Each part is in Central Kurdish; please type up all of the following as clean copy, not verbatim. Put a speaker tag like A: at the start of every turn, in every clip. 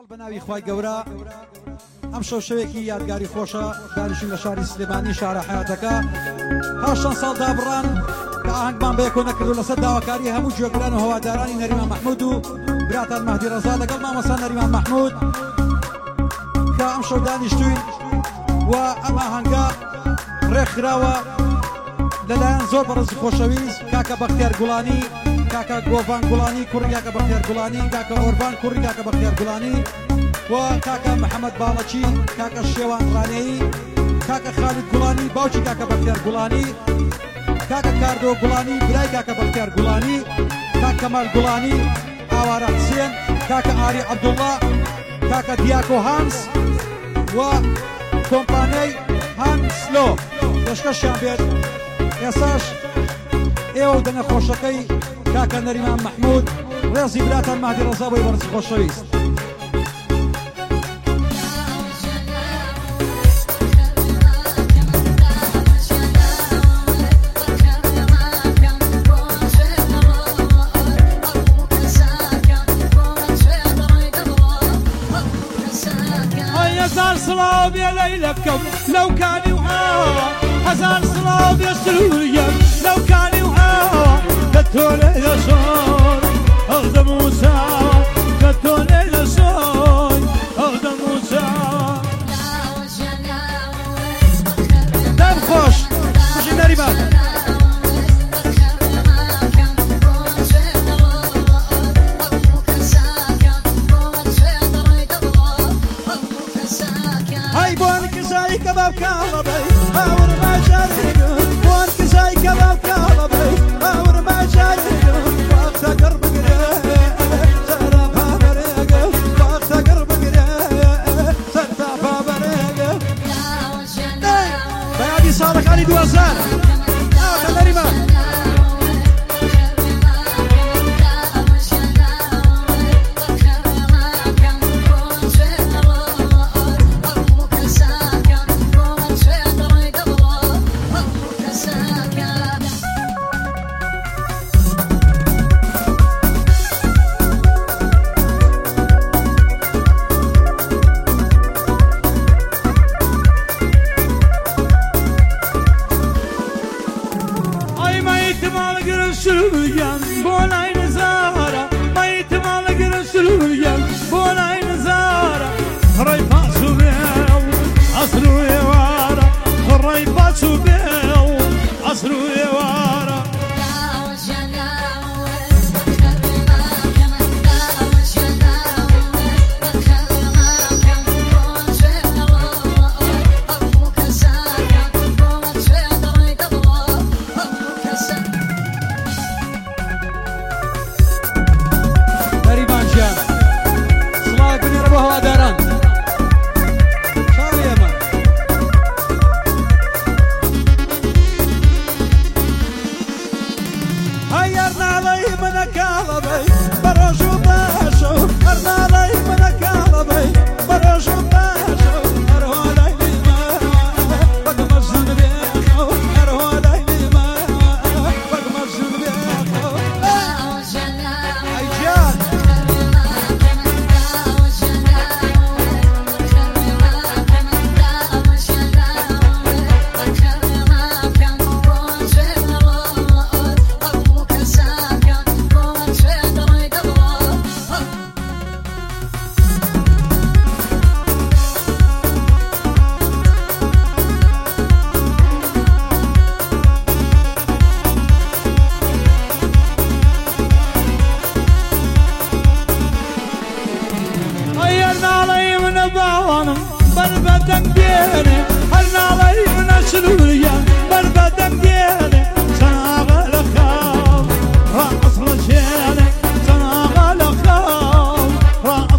A: بەناوی خوای گەورە ئەم شەوشەوێکی یادگاری خۆشە دانیشتین لە شاری سلێمانی شارە حیاتەکە هاشتان ساڵ دابڕان کە ئاهەنگمان بە یەکۆ نەکردو لەسەر داواکاری هەموو گوێگران و هەوادارانی نەریمان مەحموود و براتان مەهدی ڕەزا لەگەڵ مامۆستا نەریمان مەحموود کە ئەم شەو دانیشتوین و ئەم ئاهەنگە ڕێکخراوە لەلایەن زۆر بەڕێزی خۆشەویست کاکە بەختیار گوڵانی، کاکە گۆڤان گوڵانی کوڕی کاکە بەختیار گوڵانی، کاکە ئۆربان کوڕی کاکە بەختیار گوڵانی و کاکە محەممەد باڵەچی، کاکە شێوان ڕانەیی، کاکە خالید گوڵانی باوکی کاکە بەختیار گوڵانی، کاکە کاردۆ گوڵانی برای کاکە بەختیار گوڵانی، کاکە کەمال گوڵانی، ئاوارە حسێن، کاکە ئاری عەبدوڵڵا، کاکە دیاکۆ هانس و کۆمپانیای هانسلۆ دەشکەشیان بێت. ئێساش ئێوە و دەنە خۆشەکەی کاکە نەریمان مەحموود ڕێزی براتان مەهدی ڕەزا بۆی بەڕێزی خۆشەویست.
B: هزار صلاة بيليلة بكم لو كان وهوا، هزار صلاة بيسروريا لو كان وهوا، كتوني لصون أخدم موسى، كتوني لصون أخدم موسى.
A: دام خوش خوشی نەریمان
B: كباب كالبي اور ما شاريكم وان كزاي كباب كالبي اور ما شاريكم وقت قرب قريب سرفا بريق وقت قرب قريب سرفا بريق
A: بيادي صارك علي دوازان نەریمان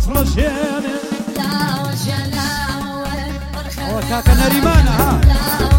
A: كاكا نەریمانە ها